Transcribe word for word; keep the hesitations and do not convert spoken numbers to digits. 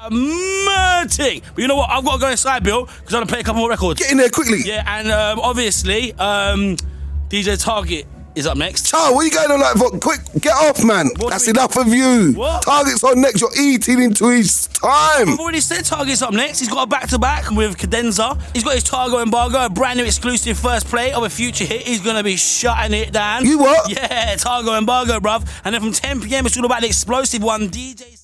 Murting. But you know what? I've got to go inside, Bill, because I'm going to play a couple more records. Get in there quickly. Yeah, and um, obviously, um, D J Target is up next. Charles, what are you going on like for? Quick, get off, man. What That's do we- enough of you. What? Target's on next. You're eating into his time. I've already said Target's up next. He's got a back-to-back with Cadenza. He's got his Targo Embargo, a brand new exclusive first play of a future hit. He's going to be shutting it down. You what? Yeah, Targo Embargo, bruv. And then from ten p.m, it's all about the explosive one, D J...